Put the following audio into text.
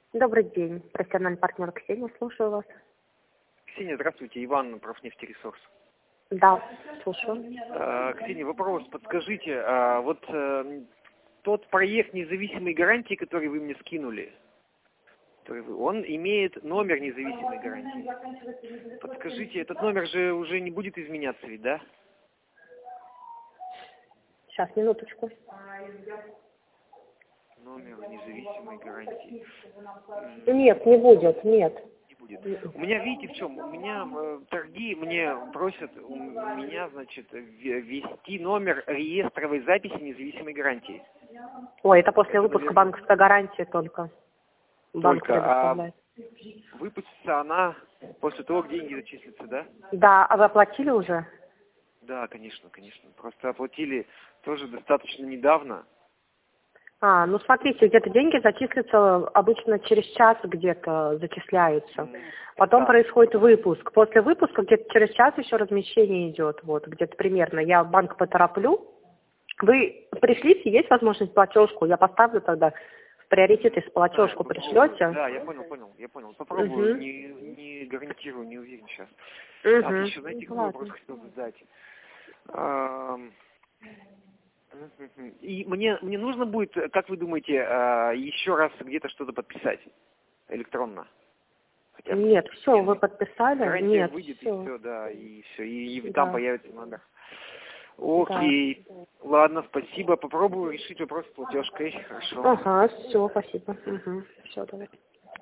Добрый день, профессиональный партнер Ксения, слушаю вас. Ксения, здравствуйте, Иван, Профнефтересурс. Да, слушаю. Ксения, вопрос, подскажите, тот проект независимой гарантии, который вы мне скинули, он имеет номер независимой гарантии. Подскажите, этот номер же уже не будет изменяться ведь, да? Сейчас, минуточку. Номер независимой гарантии. Нет, не будет, нет. Не будет. У меня, видите, в чем? У меня торги мне просят ввести номер реестровой записи независимой гарантии. Ой, это после Это, выпуска наверное, банковской гарантии только. Банк только, предоставляет. выпустится она после того, как деньги зачислятся, да? Да, а вы оплатили уже? Да, конечно, конечно. Просто оплатили тоже достаточно недавно. Ну смотрите, где-то деньги зачислятся обычно через час где-то зачисляются. Потом Да. происходит выпуск. После выпуска где-то через час еще размещение идет. Вот, где-то примерно. Я в банк потороплю. Вы пришлите, есть возможность платежку? Я поставлю тогда в приоритет, если платежку пришлете. Да, я понял. Попробую, не гарантирую, не уверен сейчас. Так, еще, знаете, какой вопрос хотел задать? И мне нужно будет, как вы думаете, еще раз где-то что-то подписать электронно? Хотя бы. Нет, все, вы подписали? Гарантия Нет, выйдет, все. и все, да, и все, и Да. там появится номер. Окей, Да. ладно, спасибо, попробую решить вопрос с платежкой, хорошо. Ага, все, спасибо. Все, давай.